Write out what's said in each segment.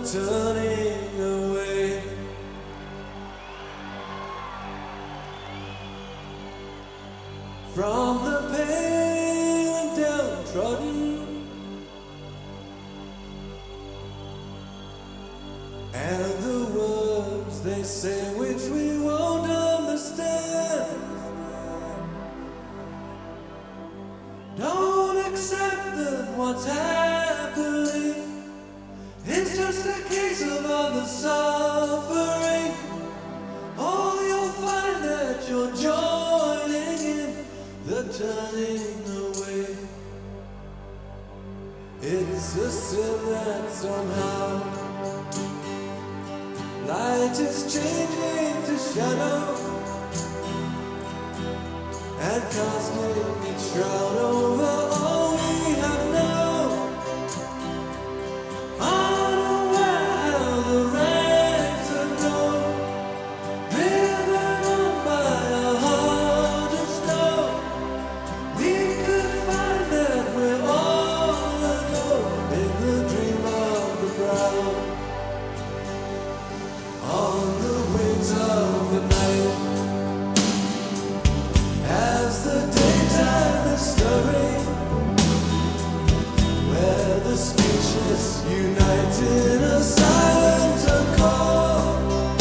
turning away. From the pale and downtrodden, and the words they say which we won't understand. Don't accept that what's happening is just a case of other suffering. Oh, you'll find that you're joining in the turning away. It's a sin that somehow light is changing to shadow and casting its shroud over all we have known. Unaware how the ranks are grown, driven on by a heart of stone. We could find that we're all alone in the dream of the proud. On the wings of the night, as the daytime is stirring, where the speechless unite in a silent accord,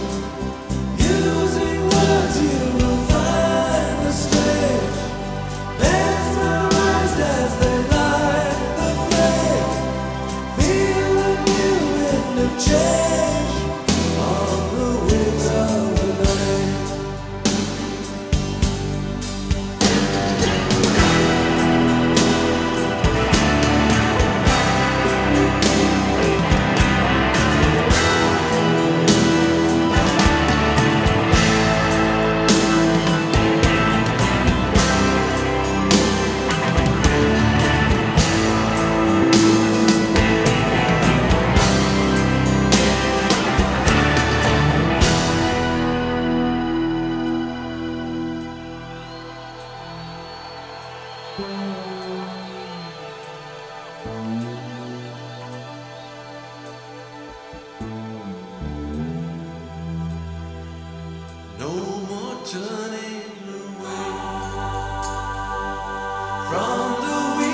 using words you will find the strange, mesmerized as they light the flame. Feel the new wind of change on the wings of the night. No more turning away from the